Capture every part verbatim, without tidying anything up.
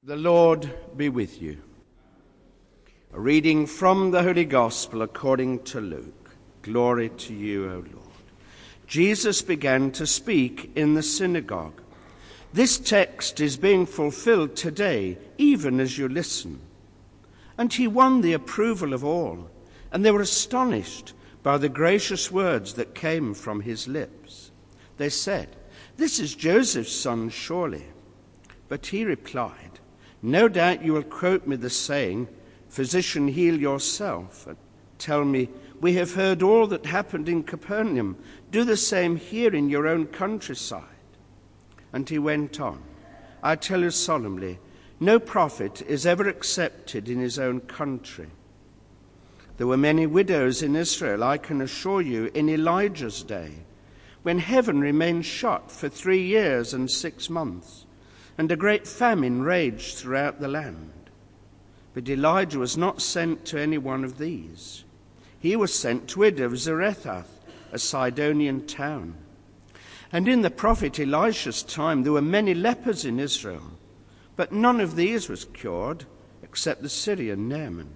The Lord be with you. A reading from the Holy Gospel according to Luke. Glory to you, O Lord. Jesus began to speak in the synagogue. This text is being fulfilled today, even as you listen. And he won the approval of all, and they were astonished by the gracious words that came from his lips. They said, "This is Joseph's son, surely." But he replied, "No doubt you will quote me the saying, 'Physician, heal yourself,' and tell me, 'We have heard all that happened in Capernaum. Do the same here in your own countryside.'" And he went on, "I tell you solemnly, no prophet is ever accepted in his own country. There were many widows in Israel, I can assure you, in Elijah's day, when heaven remained shut for three years and six months, and a great famine raged throughout the land. But Elijah was not sent to any one of these. He was sent to the widow of Zarephath, a Sidonian town. And in the prophet Elisha's time there were many lepers in Israel, but none of these was cured except the Syrian Naaman."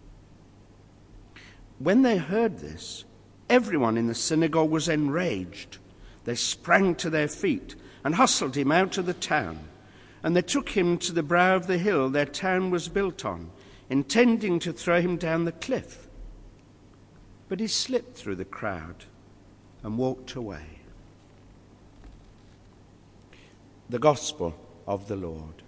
When they heard this, everyone in the synagogue was enraged. They sprang to their feet and hustled him out of the town. And they took him to the brow of the hill their town was built on, intending to throw him down the cliff. But he slipped through the crowd and walked away. The Gospel of the Lord.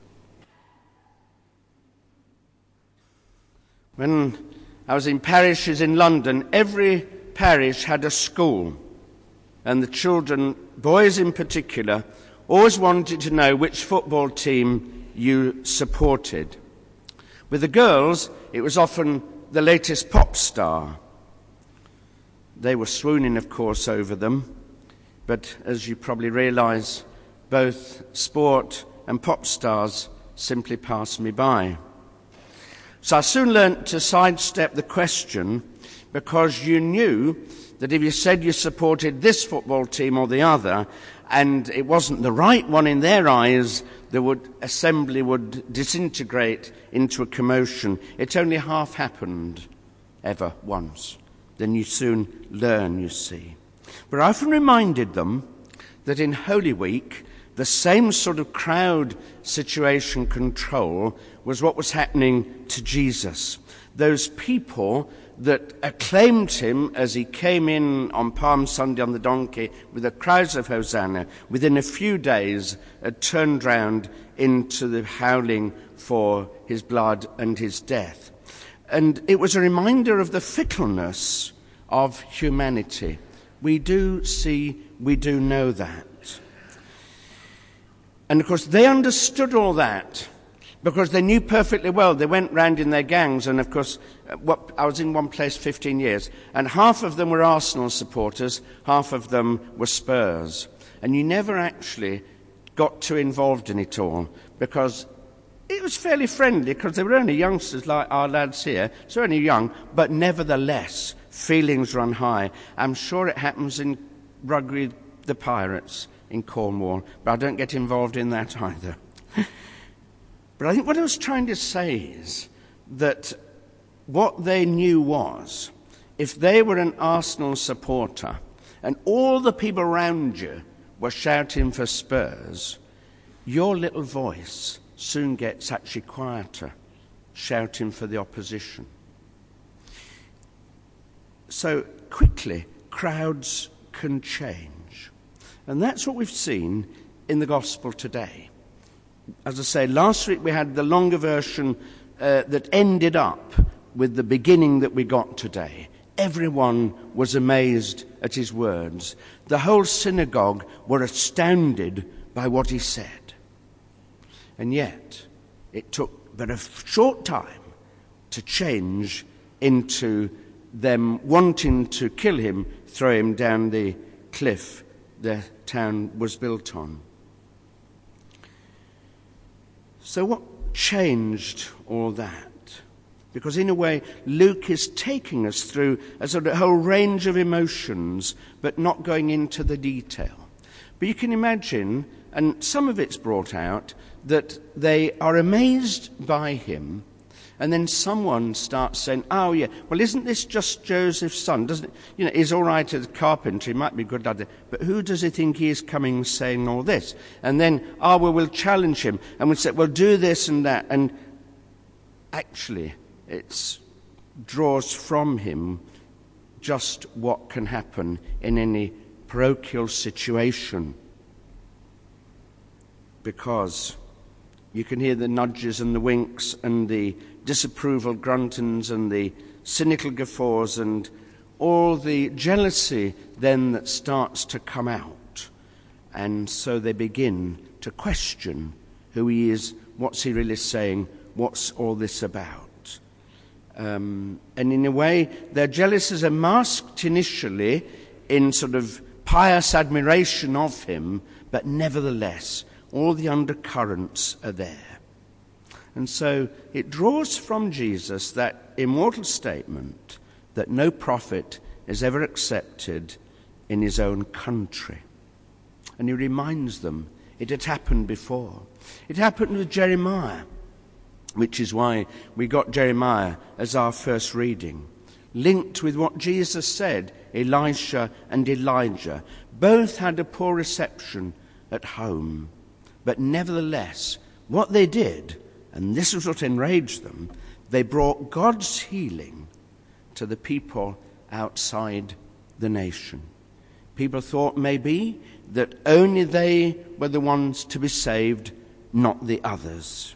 When I was in parishes in London, every parish had a school, and the children, boys in particular, always wanted to know which football team you supported. With the girls, it was often the latest pop star. They were swooning, of course, over them, but as you probably realise, both sport and pop stars simply passed me by. So I soon learnt to sidestep the question, because you knew that if you said you supported this football team or the other, and it wasn't the right one in their eyes, the would, assembly would disintegrate into a commotion. It only half happened ever once. Then you soon learn, you see. But I often reminded them that in Holy Week, the same sort of crowd situation control was what was happening to Jesus. Those people that acclaimed him as he came in on Palm Sunday on the donkey with the cries of Hosanna, within a few days had turned round into the howling for his blood and his death. And it was a reminder of the fickleness of humanity. We do see, we do know that. And of course they understood all that, because they knew perfectly well. They went round in their gangs, and of course, what, I was in one place fifteen years, and half of them were Arsenal supporters, half of them were Spurs. And you never actually got too involved in it all, because it was fairly friendly, because they were only youngsters like our lads here, so only young, but nevertheless, feelings run high. I'm sure it happens in Rugby the Pirates in Cornwall, but I don't get involved in that either. But I think what I was trying to say is that what they knew was, if they were an Arsenal supporter and all the people around you were shouting for Spurs, your little voice soon gets actually quieter, shouting for the opposition. So quickly, crowds can change. And that's what we've seen in the Gospel today. As I say, last week we had the longer version uh, that ended up with the beginning that we got today. Everyone was amazed at his words. The whole synagogue were astounded by what he said. And yet, it took but a short time to change into them wanting to kill him, throw him down the cliff the town was built on. So what changed all that? Because in a way, Luke is taking us through a sort of whole range of emotions, but not going into the detail. But you can imagine, and some of it's brought out, that they are amazed by him, and then someone starts saying, oh yeah, well isn't this just Joseph's son? Doesn't it, you know, he's all right as a carpenter, he might be good at it, but who does he think he is coming saying all this? And then, oh well, we'll challenge him, and we'll say, well do this and that, and actually it draws from him just what can happen in any parochial situation. Because you can hear the nudges and the winks and the disapproval gruntings and the cynical guffaws and all the jealousy then that starts to come out. And so they begin to question who he is, what's he really saying, what's all this about. Um, and in a way, their jealousies are masked initially in sort of pious admiration of him, but nevertheless, all the undercurrents are there. And so it draws from Jesus that immortal statement that no prophet is ever accepted in his own country. And he reminds them it had happened before. It happened with Jeremiah, which is why we got Jeremiah as our first reading, linked with what Jesus said, Elisha and Elijah. Both had a poor reception at home. But nevertheless, what they did, and this was what enraged them, they brought God's healing to the people outside the nation. People thought maybe that only they were the ones to be saved, not the others.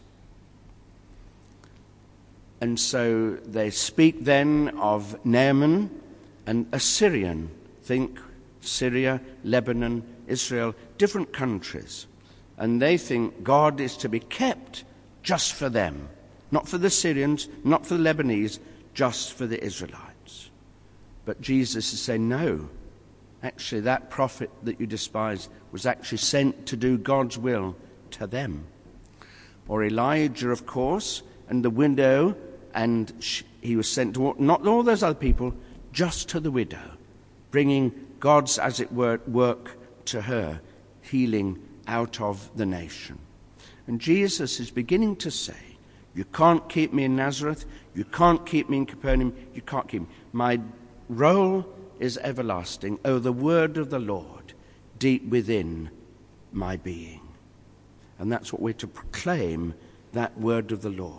And so they speak then of Naaman and a Syrian. Think Syria, Lebanon, Israel, different countries. And they think God is to be kept just for them. Not for the Syrians, not for the Lebanese, just for the Israelites. But Jesus is saying, no, actually that prophet that you despise was actually sent to do God's will to them. Or Elijah, of course, and the widow, and she, he was sent to not all those other people, just to the widow, bringing God's, as it were, work to her, healing out of the nation. And Jesus is beginning to say, you can't keep me in Nazareth, you can't keep me in Capernaum, you can't keep me. My role is everlasting. Oh, the word of the Lord deep within my being. And that's what we're to proclaim, that word of the Lord.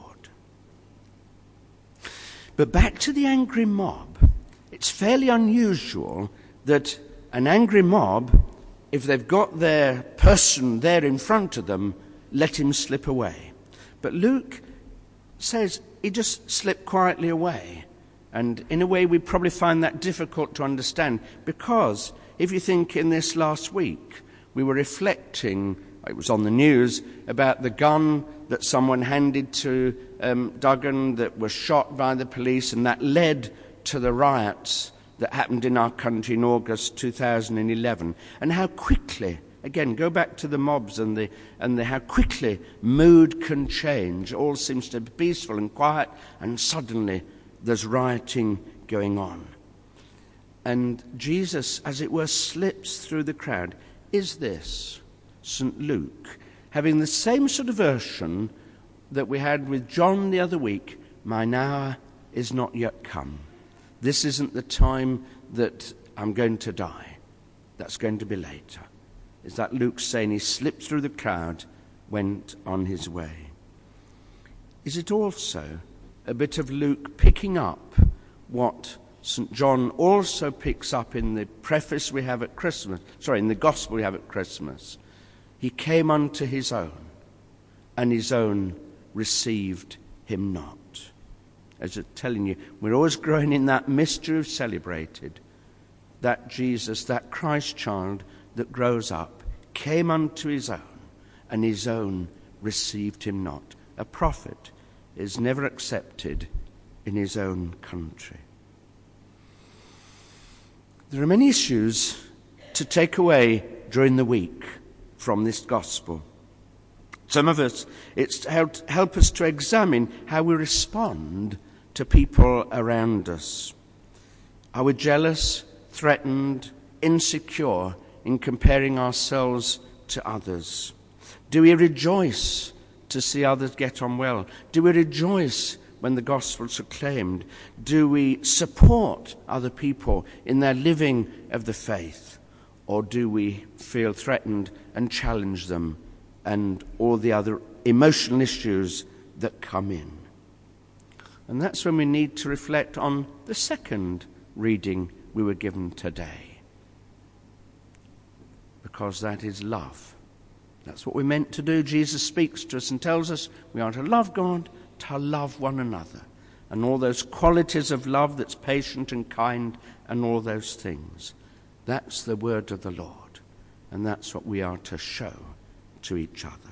But back to the angry mob. It's fairly unusual that an angry mob, if they've got their person there in front of them, let him slip away. But Luke says he just slipped quietly away. And in a way we probably find that difficult to understand, because if you think in this last week, we were reflecting, it was on the news, about the gun that someone handed to um, Duggan that was shot by the police, and that led to the riots that happened in our country in August two thousand eleven. And how quickly, again, go back to the mobs and the and the, how quickly mood can change. All seems to be peaceful and quiet, and suddenly there's rioting going on. And Jesus, as it were, slips through the crowd. Is this Saint Luke having the same sort of version that we had with John the other week? Mine hour is not yet come. This isn't the time that I'm going to die. That's going to be later. Is that Luke saying he slipped through the crowd, went on his way? Is it also a bit of Luke picking up what Saint John also picks up in the preface we have at Christmas, sorry, in the gospel we have at Christmas? He came unto his own, and his own received him not. As I'm telling you, we're always growing in that mystery of celebrated, that Jesus, that Christ child that grows up, came unto his own, and his own received him not. A prophet is never accepted in his own country. There are many issues to take away during the week from this gospel. Some of us, it's to help, help us to examine how we respond to people around us. Are we jealous, threatened, insecure in comparing ourselves to others? Do we rejoice to see others get on well? Do we rejoice when the gospel's proclaimed? Do we support other people in their living of the faith? Or do we feel threatened and challenge them and all the other emotional issues that come in? And that's when we need to reflect on the second reading we were given today, because that is love. That's what we're meant to do. Jesus speaks to us and tells us we are to love God, to love one another, and all those qualities of love that's patient and kind and all those things. That's the word of the Lord, and that's what we are to show to each other.